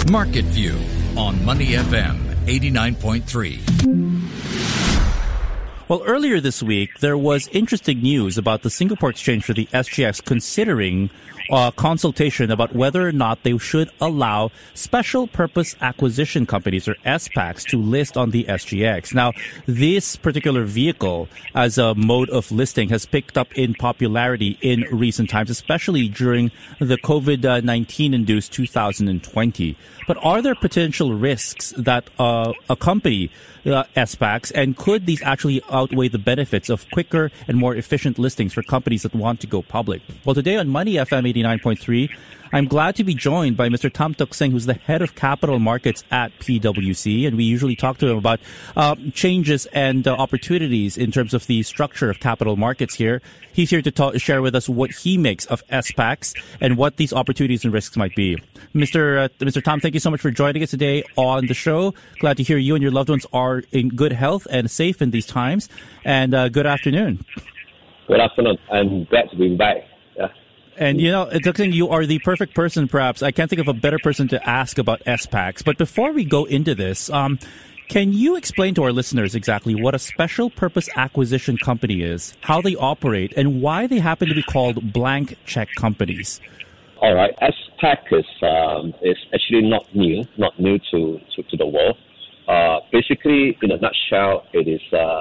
Market View on Money FM 89.3. Well, earlier this week, there was interesting news about the Singapore Exchange for the SGX considering consultation about whether or not they should allow special purpose acquisition companies, or SPACs, to list on the SGX. Now, this particular vehicle as a mode of listing has picked up in popularity in recent times, especially during the COVID-19 induced 2020. But are there potential risks that accompany SPACs, and could these actually outweigh the benefits of quicker and more efficient listings for companies that want to go public? Well, today on Money FM 89.3, I'm glad to be joined by Mr. Tam Tuk Seng, who's the head of capital markets at PwC, and we usually talk to him about changes and opportunities in terms of the structure of capital markets here. He's here to share with us what he makes of SPACs and what these opportunities and risks might be. Mr. Tam, thank you so much for joining us today on the show. Glad to hear you and your loved ones are in good health and safe in these times. And good afternoon. Good afternoon. I'm glad to be back. And, you know, Tuk Seng, you are the perfect person, perhaps. I can't think of a better person to ask about SPACs. But before we go into this, can you explain to our listeners exactly what a special purpose acquisition company is, how they operate, and why they happen to be called blank check companies? All right. SPAC is actually not new to the world. Basically, in a nutshell, it is a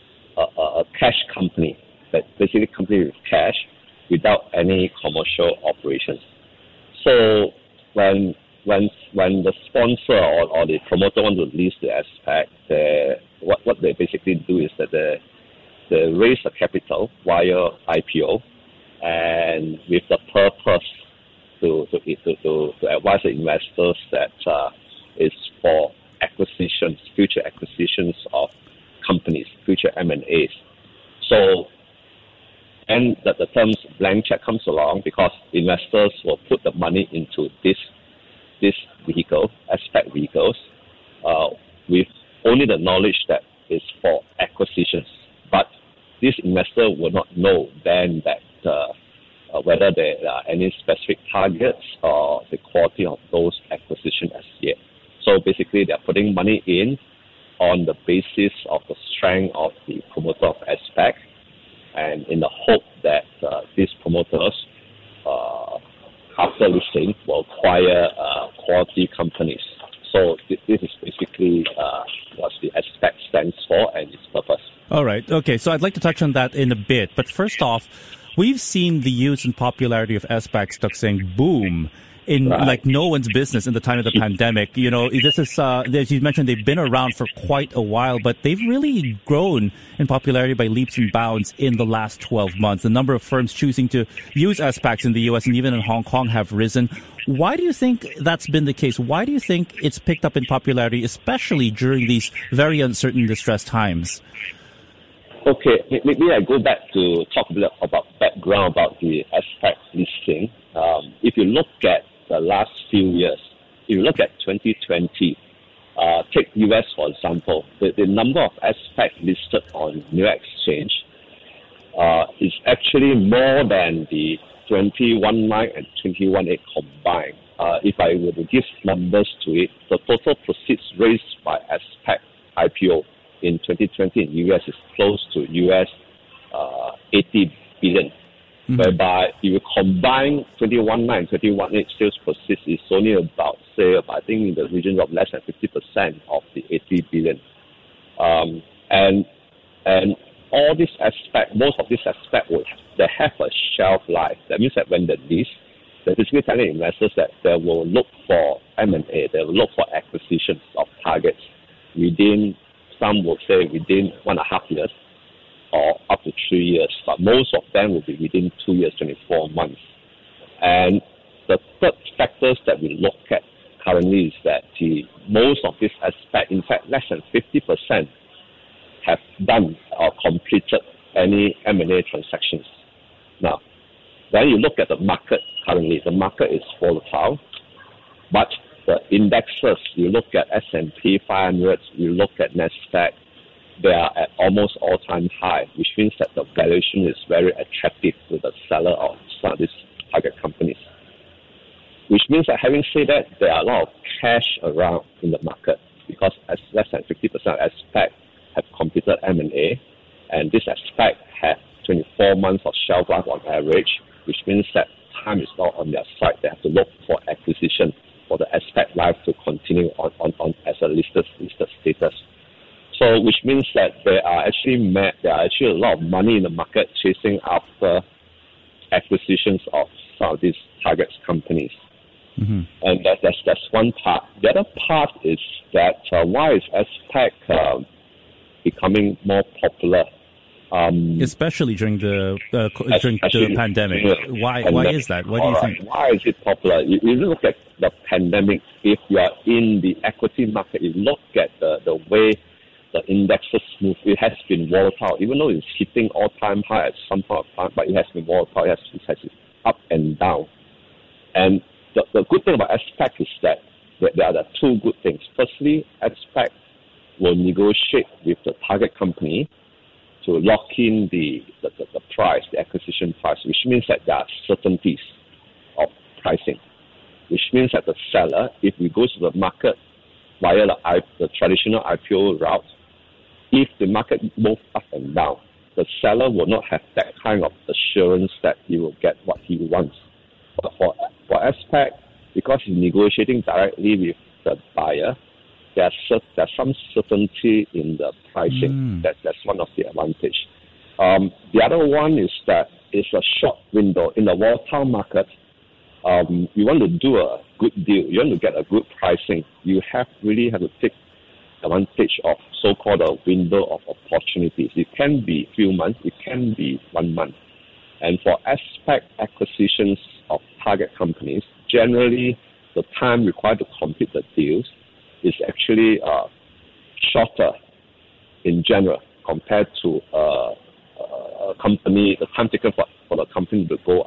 cash company, but basically a company with cash without any commercial operations. So when the sponsor or the promoter want to list the SPAC, what they basically do is that they raise the capital via IPO, and with the purpose to advise the investors that is for acquisitions, future acquisitions of companies, future M&As. So, and that the term blank check comes along because investors will put the money into this vehicle, SPAC vehicles, with only the knowledge that is for acquisitions. But this investor will not know then that whether there are any specific targets or the quality of those acquisitions as yet. So basically, they're putting money in on the basis of the strength of the promoter of SPAC, and in the hope that these promoters, after listing, will acquire quality companies. So this is basically what the SPAC stands for and its purpose. All right. Okay. So I'd like to touch on that in a bit. But first off, we've seen the use and popularity of SPACs, Tuk Seng, boom in like no one's business in the time of the pandemic. You know, this is, as you mentioned, they've been around for quite a while, but they've really grown in popularity by leaps and bounds in the last 12 months. The number of firms choosing to use SPACs in the U.S. and even in Hong Kong have risen. Why do you think that's been the case? Why do you think it's picked up in popularity, especially during these very uncertain, distressed times? Okay, maybe I go back to talk a bit about background about the SPAC listing. If you look at the last few years, if you look at 2020, take US for example, the number of SPAC listed on New York Exchange is actually more than the 2019 and 2018 combined. If I were to give numbers to it, the total proceeds raised by SPAC IPO in 2020 in US is close to US 80 billion. Whereby if you combine 2019 and 2018 sales proceeds is only about, I think in the region of less than 50% of the 80 billion. And all these aspects, most of these aspects, they have a shelf life. That means that when they list, they're basically telling investors that they will look for M&A, they will look for acquisitions of targets within, some will say within 1.5 years, or up to 3 years, but most of them will be within 2 years, 24 months. And the third factors that we look at currently is that most of these aspects, in fact, less than 50% have done or completed any M&A transactions. Now, when you look at the market currently, the market is volatile, but the indexes, you look at S&P 500, you look at NASDAQ, they are at almost all-time high, which means that the valuation is very attractive to the seller of some of these target companies. which means that having said that, there are a lot of cash around in the market because as less than 50% of SPAC have completed M&A, and this SPAC had 24 months of shelf life on average, which means that time is not on their side. They have to look for acquisition for the SPAC life to continue on as a listed status. So, which means that there are actually a lot of money in the market chasing after acquisitions of some of these target companies. Mm-hmm. And that's one part. The other part is that why is SPAC becoming more popular? Especially during the pandemic. Why is that? What do you think? Why is it popular? You look at the pandemic. If you are in the equity market, you look at the way the indexes move. It has been volatile, even though it's hitting all-time high at some point of time, but it has been volatile. It has been up and down. And the good thing about SPAC is that there are the two good things. Firstly, SPAC will negotiate with the target company to lock in the price, the acquisition price, which means that there are certainties of pricing, which means that the seller, if we go to the market via the traditional IPO route, if the market moves up and down, the seller will not have that kind of assurance that he will get what he wants. But for SPAC, because he's negotiating directly with the buyer, there's some certainty in the pricing. That's one of the advantage. The other one is that it's a short window. In the volatile market, you want to do a good deal. You want to get a good pricing. You really have to take advantage of so-called a window of opportunities. It can be a few months. It can be 1 month. And for SPAC acquisitions of target companies, generally the time required to complete the deals is actually shorter in general compared to a company, the time taken for the company to go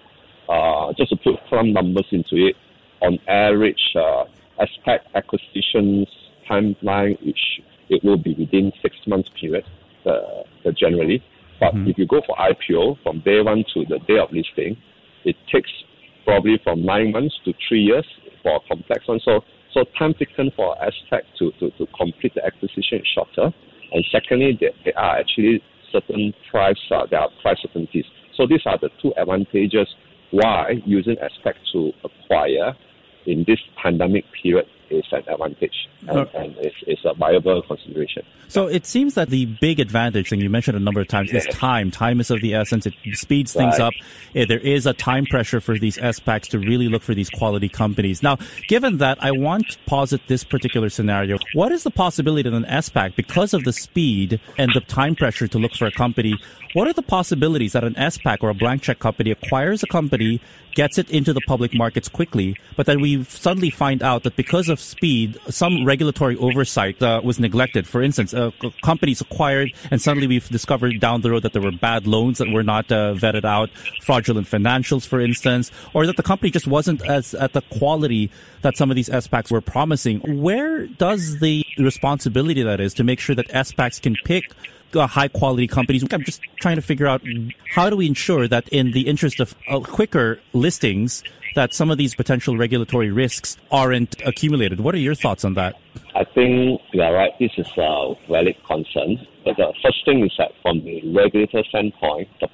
IPO. Just to put some numbers into it, on average, SPAC acquisitions timeline, which it will be within 6 months period, generally. But if you go for IPO, from day one to the day of listing, it takes probably from 9 months to 3 years for a complex one. So time taken for SPAC to complete the acquisition is shorter. And secondly, there are actually certain price certainties. So these are the two advantages why using SPAC to acquire in this pandemic period is an advantage and it's a viable consideration. So it seems that the big advantage, and you mentioned a number of times, is time. Time is of the essence. It speeds things up. There is a time pressure for these SPACs to really look for these quality companies. Now, given that, I want to posit this particular scenario. What is the possibility that an SPAC, because of the speed and the time pressure to look for a company, what are the possibilities that an SPAC or a blank check company acquires a company, gets it into the public markets quickly, but then we suddenly find out that because of speed, some regulatory oversight was neglected? For instance, companies acquired and suddenly we've discovered down the road that there were bad loans that were not vetted out, fraudulent financials, for instance, or that the company just wasn't as at the quality that some of these SPACs were promising. Where does the responsibility that is to make sure that SPACs can pick high quality companies? I'm just trying to figure out, how do we ensure that in the interest of quicker listings, that some of these potential regulatory risks aren't accumulated? What are your thoughts on that? I think you are right. This is a valid concern. But the first thing is that from the regulator standpoint, the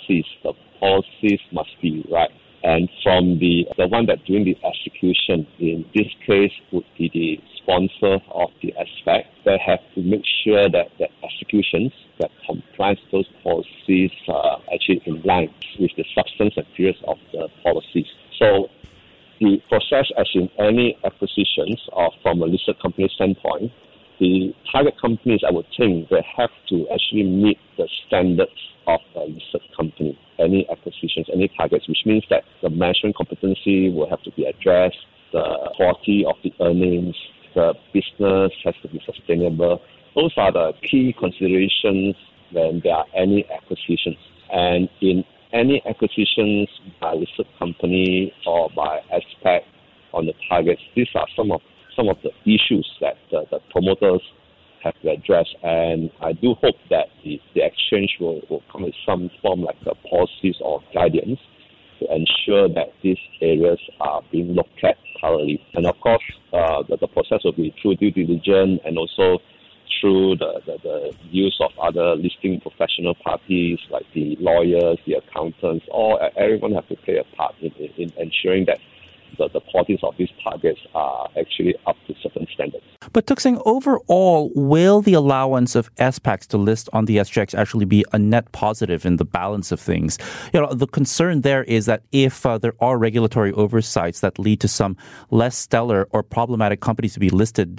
policies must be right. And from the one that doing the execution, in this case would be the sponsor of the SPAC, they have to make sure that the executions that complies those policies are actually in line with the substance and periods of the policies. So the process, as in any acquisitions or from a listed company standpoint, the target companies, I would think, they have to actually meet the standards of a listed company, any acquisitions, any targets, which means that the management competency will have to be addressed, the quality of the earnings, the business has to be sustainable. Those are the key considerations when there are any acquisitions. And in any acquisitions by listed company or by SPAC on the targets, these are some of the issues that the promoters have to address. And I do hope that the exchange will come with some form like the policies or guidance to ensure that these areas are being looked at thoroughly. And of course, the process will be through due diligence and also through the use of other listing professional parties like the lawyers, the accountants, everyone have to play a part in ensuring that the qualities of these targets are actually up to certain standards. But Tuk Sing, overall, will the allowance of SPACs to list on the SGX actually be a net positive in the balance of things? The concern there is that if there are regulatory oversights that lead to some less stellar or problematic companies to be listed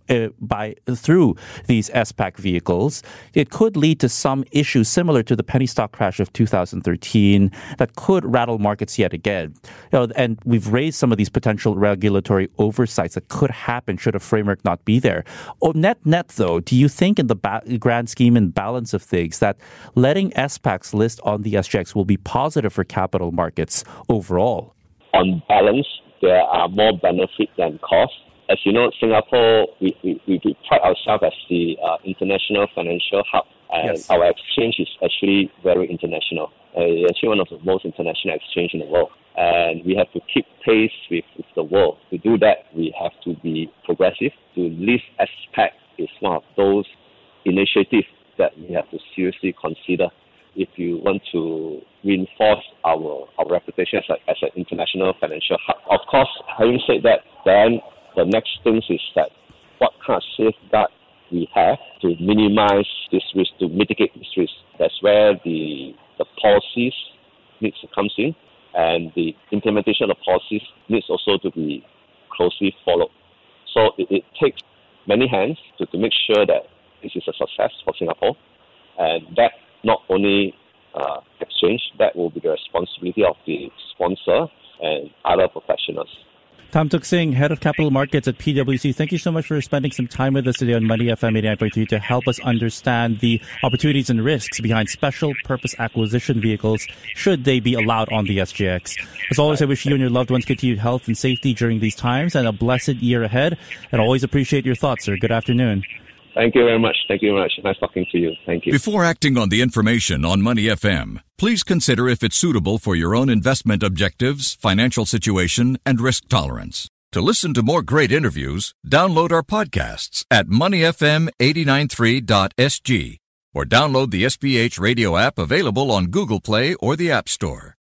through these SPAC vehicles, it could lead to some issues similar to the penny stock crash of 2013 that could rattle markets yet again. And we've raised some of these potential regulatory oversights that could happen should a framework not be there. Net, though, do you think in the grand scheme and balance of things that letting SPACs list on the SGX will be positive for capital markets overall? On balance, there are more benefits than costs. As you know, Singapore, we pride ourselves as the international financial hub, and yes, our exchange is actually very international. It's actually one of the most international exchanges in the world, and we have to keep pace with the world. To do that, we have to be progressive. To list SPAC is one of those initiatives that we have to seriously consider if you want to reinforce our reputation as an international financial hub. Of course, having said that, then the next thing is that what kind of safeguard we have to minimize this risk, to mitigate this risk. That's where the policies needs to come in, and the implementation of policies needs also to be closely followed. So it takes many hands to make sure that this is a success for Singapore, and that not only exchange, that will be the responsibility of the sponsor and other professionals. Tam Tuk Sing, Head of Capital Markets at PwC, thank you so much for spending some time with us today on Money FM 89.3 to help us understand the opportunities and risks behind special purpose acquisition vehicles should they be allowed on the SGX. As always, I wish you and your loved ones continued health and safety during these times and a blessed year ahead. And always appreciate your thoughts, sir. Good afternoon. Thank you very much. Thank you very much. Nice talking to you. Thank you. Before acting on the information on Money FM, please consider if it's suitable for your own investment objectives, financial situation, and risk tolerance. To listen to more great interviews, download our podcasts at moneyfm893.sg or download the SPH radio app available on Google Play or the App Store.